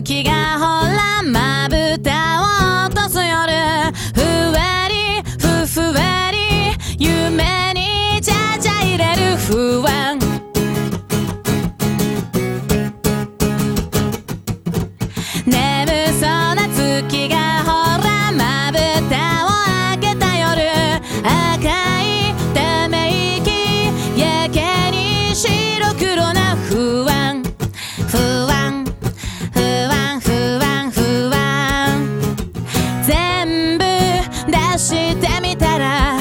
月がほらまぶたを落とす夜、ふわりふふわり夢にちゃちゃ入れる不安、眠そうな月がほらまぶたを開けた夜、赤いため息やけに白黒な不安、不安不安不安不安、全部出してみたら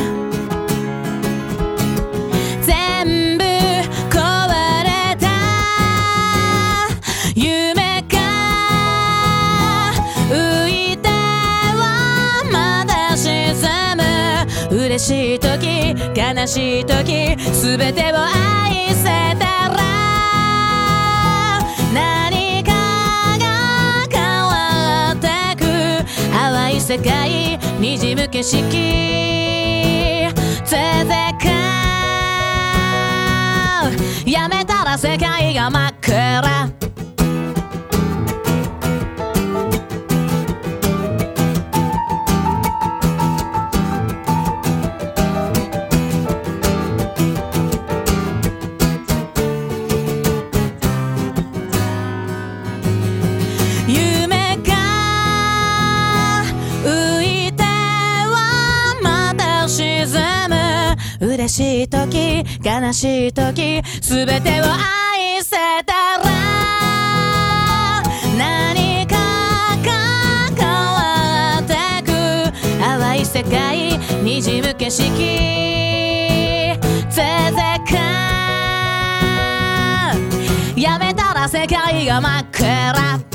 全部壊れた夢か、浮いてはまだ沈む、嬉しい時悲しい時全てを愛せたら何かが変わってく、淡い世界滲む景色続く、やめたら世界が真っ暗、夢が浮いてはまた沈む、嬉しい時悲しい時全てを愛せたら何かが変わってく、淡い世界滲む景色続く、やめたら世界が真っ暗。